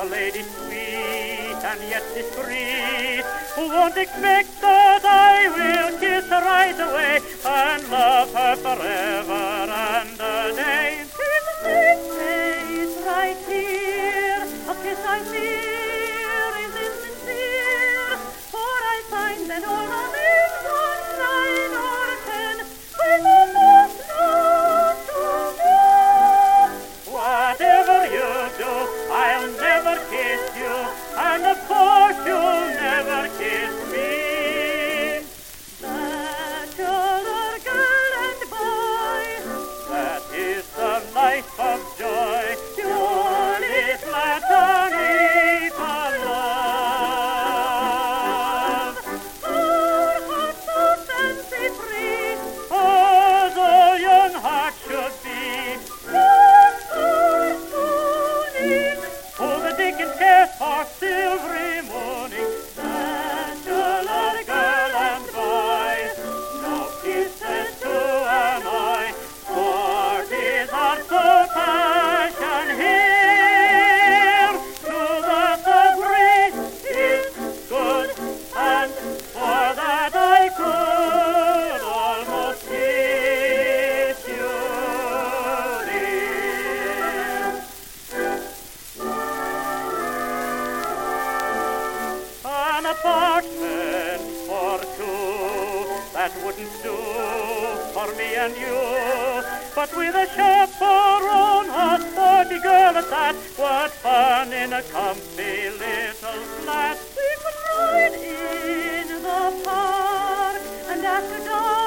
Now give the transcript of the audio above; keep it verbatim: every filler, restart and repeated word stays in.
a lady sweet and yet discreet, who won't expect that I will kiss her right away and love her forever and a day. Tis a sweet place right here, a kiss I fear is insincere, for I find that all I'm in one nine or ten with a most note to me. Whatever you do, I'll never kiss you, and of course you'll never kiss me. Bachelor, girl and boy, that is the life of joy, purely platonic love. Our hearts so fancy free, as all young hearts should be. Just for swooning, who the Dickens cares for silvery morning. Bachelor, girl and boy, no kisses too annoy, for these are so passion here. To the suffering is good, and for that I could almost kiss you, dear. An apartment for two, that wouldn't do for me and you, but with a chaperone, a sporty girl at that, what fun in a comfy little flat. We could ride in the park, and after dark